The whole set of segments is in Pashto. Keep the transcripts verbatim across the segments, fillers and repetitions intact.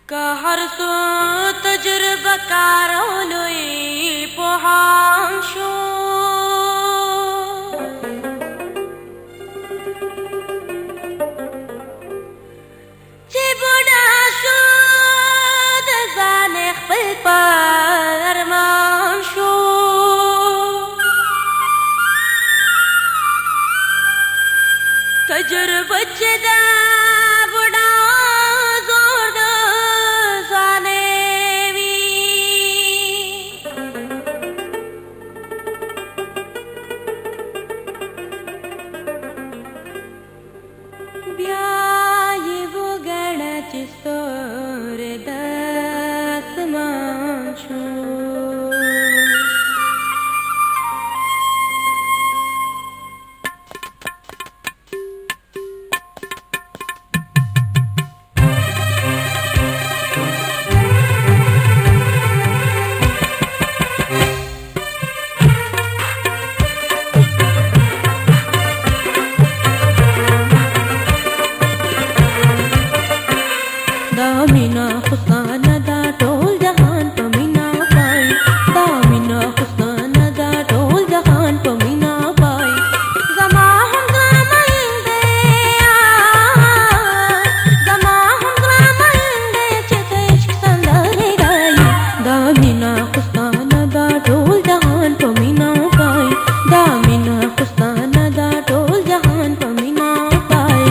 که هر څو تجربه کارولوی پوهان شو چې بوډا شو د ځان خپل پر ارمان شو تجربه چې دا بوډا زور د ځانې وي بیا یې وګڼه چې ستوری د اسمان شو دا مینا خوستانه دا ټول جهان په مینا پای دا مینا خوستانه دا ټول جهان په مینا پای زما هم ګرامین دی زما هم ګرامین دی چې د عشق سندرې ګایي دا مینا خوستانه دا ټول جهان په مینا پای دا مینا خوستانه دا ټول جهان په مینا پای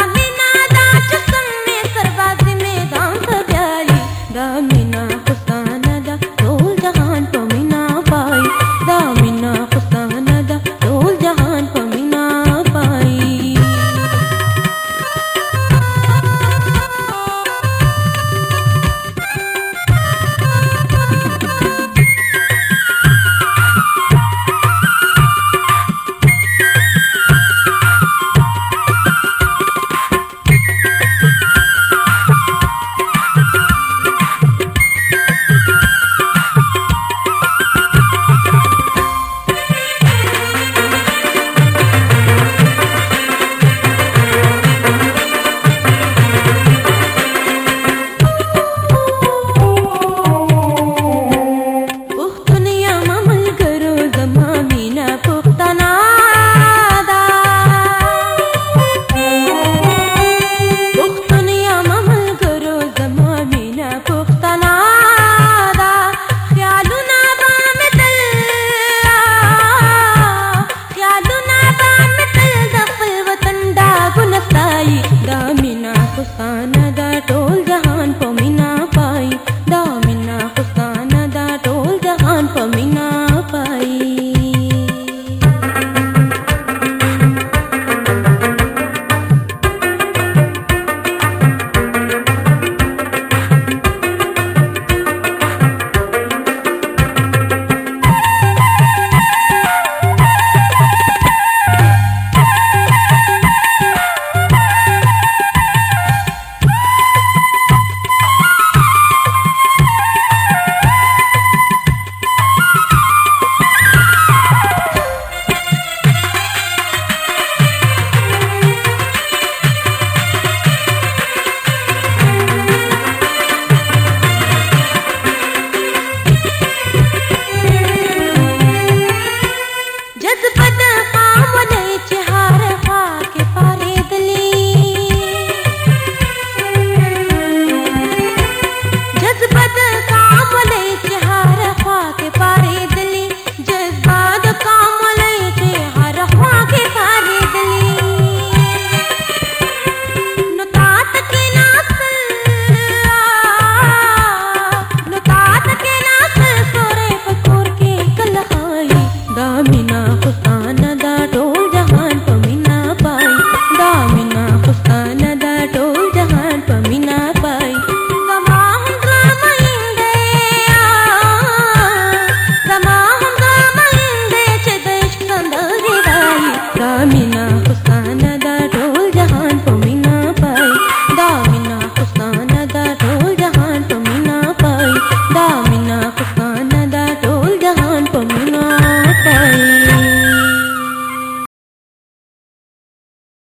دا مینا خوستانه